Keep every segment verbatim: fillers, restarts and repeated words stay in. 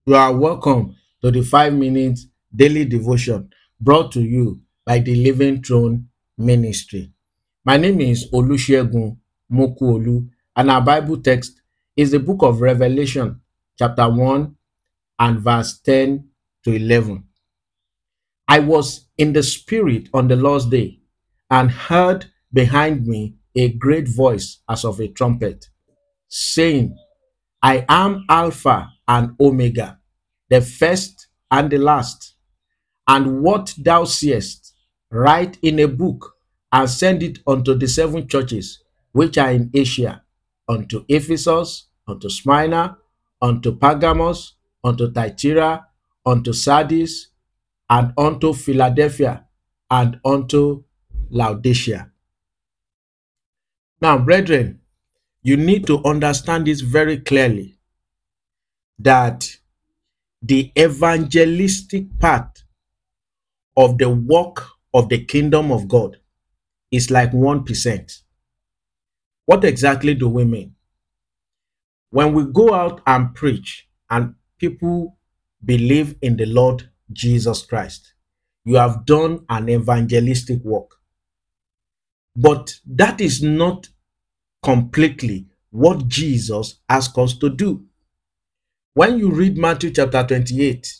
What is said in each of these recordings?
You are welcome to the five minutes daily devotion brought to you by the Living Throne Ministry. My name is Olusegun Mokuolu, and our Bible text is the book of Revelation, chapter one, and verse ten to eleven. I was in the Spirit on the Lord's day and heard behind me a great voice as of a trumpet, saying, I am Alpha and Omega, the first and the last. And what thou seest, write in a book and send it unto the seven churches which are in Asia, unto Ephesus, unto Smyrna, unto Pergamos, unto Thyatira, unto Sardis, and unto Philadelphia, and unto Laodicea. Now, brethren, you need to understand this very clearly, that the evangelistic part of the work of the kingdom of God is like one percent. What exactly do we mean? When we go out and preach and people believe in the Lord Jesus Christ, you have done an evangelistic work. But that is not completely what Jesus asked us to do. When you read Matthew chapter twenty-eight,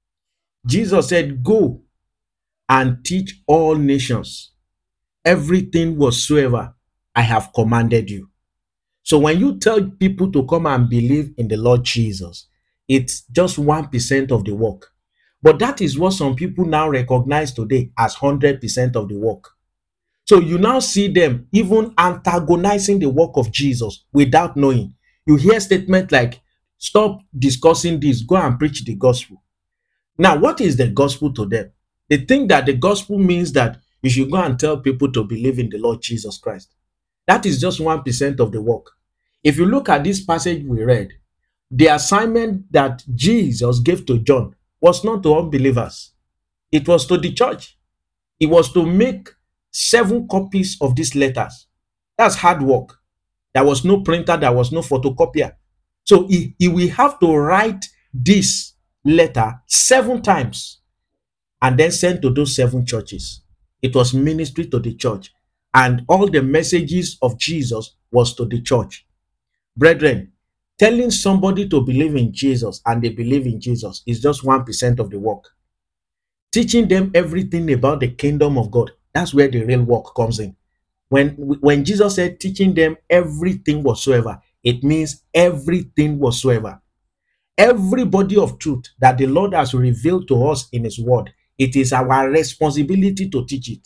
Jesus said, go and teach all nations everything whatsoever I have commanded you. So when you tell people to come and believe in the Lord Jesus, it's just one percent of the work. But that is what some people now recognize today as one hundred percent of the work. So you now see them even antagonizing the work of Jesus without knowing. You hear statements like, stop discussing this, go and preach the gospel. Now, what is the gospel to them? They think that the gospel means that you should go and tell people to believe in the Lord Jesus Christ. That is just one percent of the work. If you look at this passage we read, the assignment that Jesus gave to John was not to unbelievers. It was to the church. It was to make seven copies of these letters. That's hard work. There was no printer, there was no photocopier. So he, he will have to write this letter seven times and then send to those seven churches. It was ministry to the church, and all the messages of Jesus was to the church. Brethren, telling somebody to believe in Jesus and they believe in Jesus is just one percent of the work. Teaching them everything about the kingdom of God, that's where the real work comes in. When, when Jesus said teaching them everything whatsoever, it means everything whatsoever. Every body of truth that the Lord has revealed to us in his word, it is our responsibility to teach it.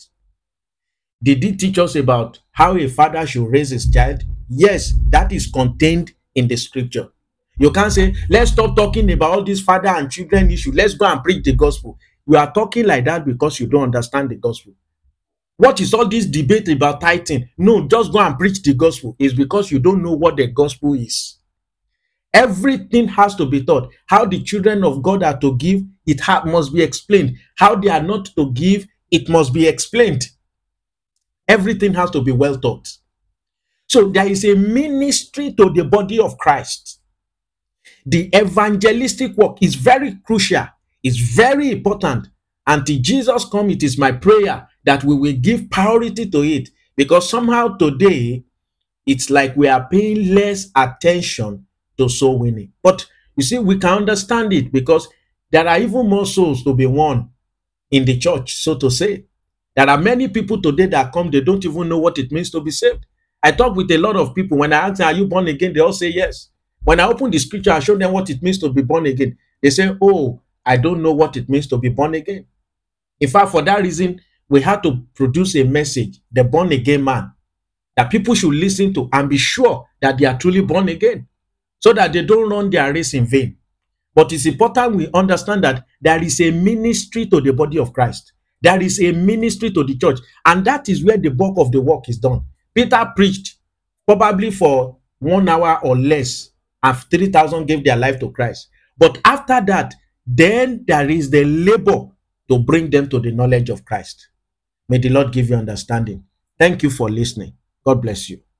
Did he teach us about how a father should raise his child? Yes, that is contained in the scripture. You can't say, let's stop talking about all this father and children issue. Let's go and preach the gospel. We are talking like that because you don't understand the gospel. What is all this debate about tithing? No, just go and preach the gospel. It's because you don't know what the gospel is. Everything has to be taught. How the children of God are to give, it ha- must be explained. How they are not to give, it must be explained. Everything has to be well taught. So there is a ministry to the body of Christ. The evangelistic work is very crucial. It's very important. Until Jesus comes, it is my prayer that we will give priority to it, because somehow today it's like we are paying less attention to soul winning. But you see, we can understand it because there are even more souls to be won in the church, so to say. There are many people today that come, they don't even know what it means to be saved. I talk with a lot of people. When I ask them, are you born again? They all say yes. When I open the scripture, I show them what it means to be born again. They say, oh, I don't know what it means to be born again. In fact, for that reason, we had to produce a message, the born again man, that people should listen to and be sure that they are truly born again, so that they don't run their race in vain. But it's important we understand that there is a ministry to the body of Christ. There is a ministry to the church, and that is where the bulk of the work is done. Peter preached probably for one hour or less, and three thousand gave their life to Christ. But after that, then there is the labor to bring them to the knowledge of Christ. May the Lord give you understanding. Thank you for listening. God bless you.